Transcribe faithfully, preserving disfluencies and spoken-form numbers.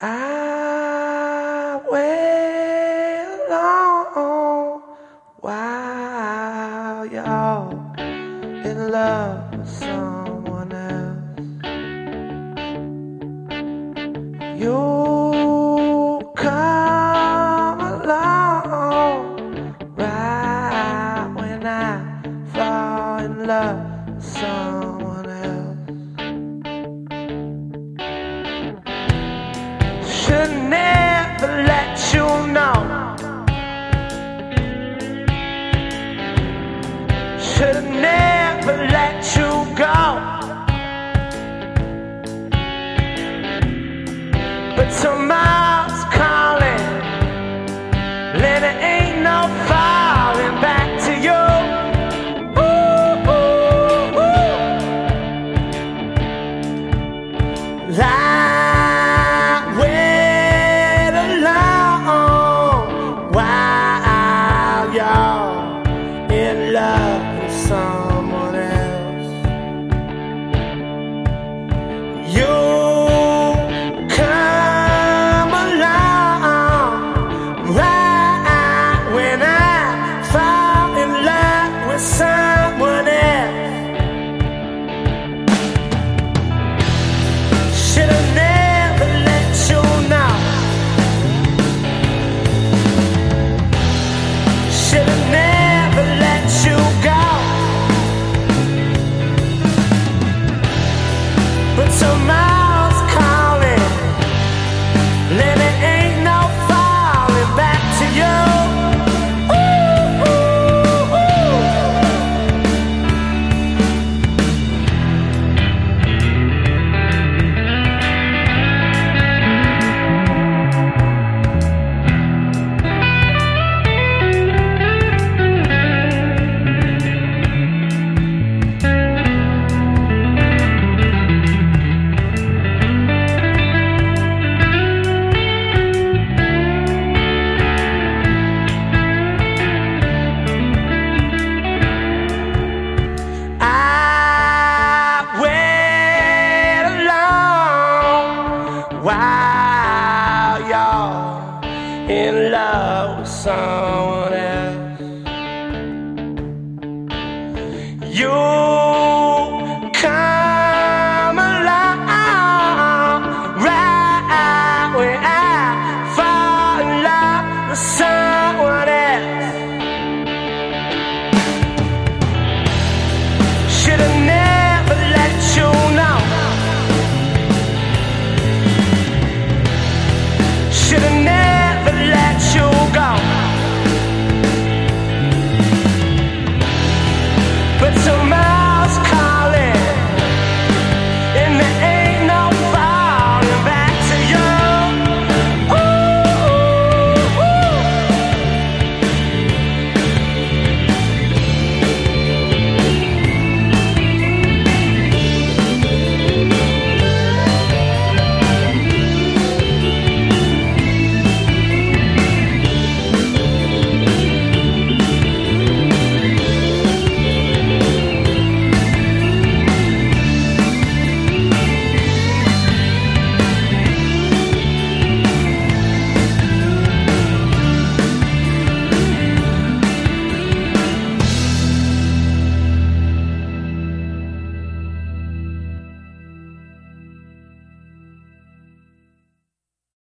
I wait alone while you're in love with someone else. You come along right when I fall in love with someone else. Should never let you know. Should never let you go. But tomorrow's calling, then it ain't no falling back to you. Ooh, ooh, ooh. Like in love with someone else. You come along right when I fall in love with someone else. Should've never let you know. Should've never let you go. But tomorrow's calling, then it ain't no falling back to you. Ooh, ooh, while you're in love with someone else. You